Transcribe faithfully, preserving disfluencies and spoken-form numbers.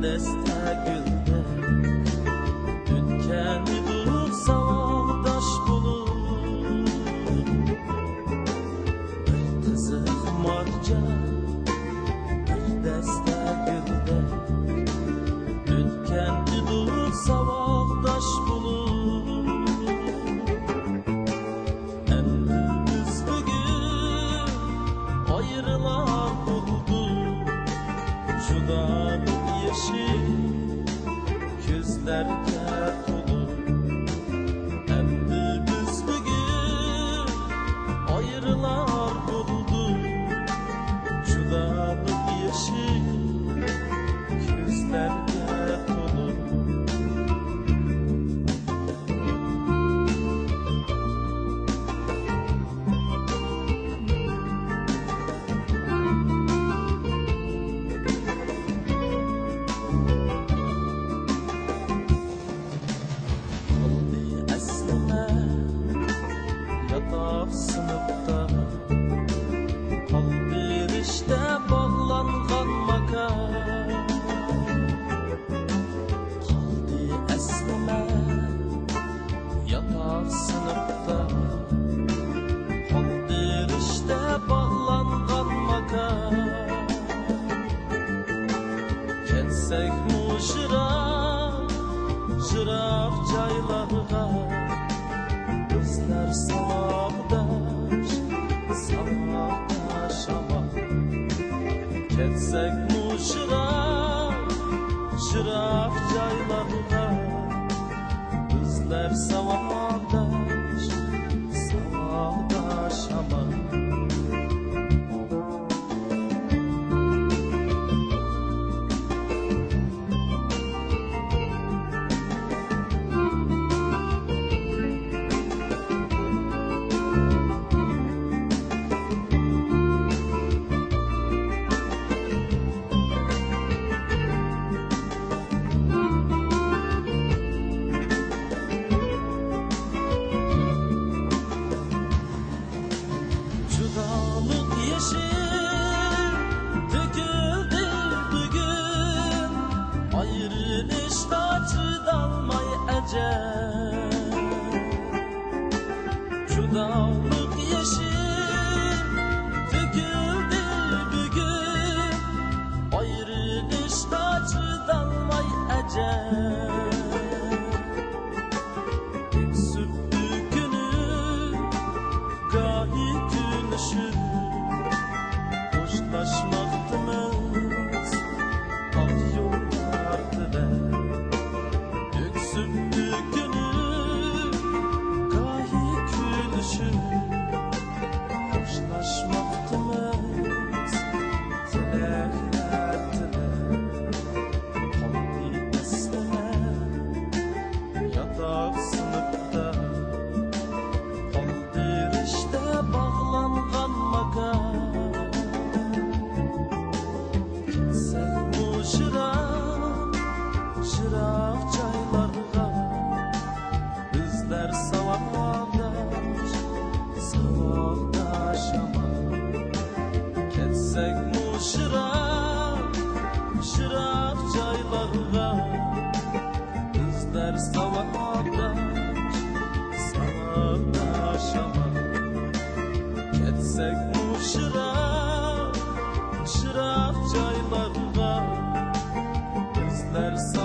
deste gülde Ülkeni dur savaşdaş bulur Bir tızık marca Bir deste gülde Ülkeni dur savaşdaş bulur Endi biz bugün ayrılar buldu Judalık yeşil gözlerge dolu Endi biz bugün ayrılar buldu Judalık yeşil gözlerge dolu Sınıfta kaldı işte bağlangan makam Kaldı esneme yatar sınıfta Kaldı işte bağlangan makam Ketsek mu jıraf, jıraf caylarga Bizler savakdaş, savakdaş ama Ketsek mu jıraf, jıraf caylarga Bizler savakdaş, savakdaş ama Judalık yeşil döküldü bugün Ayrılışta çydalmay ecel Judalık yeşil döküldü bugün Ayrılışta çydalmay ecel Öksürttü günü gahi gülüşü Hoşlaşmaktınız ah yollardı Öksürttü günü gahi gülüşü Hoşlaşmaktınız dilekler dilek Kaldı esneme yatak sınıfta Kaldı işte bağlangan makam Ketsek mu jıraf, jıraf caylarga Bizler savakdaş, savakdaş ama Ketsek mu jıraf, jıraf caylarga Bizler savakdaş, savakdaş ama Ketsek mu jıraf, jıraf caylarga Bizler savakdaş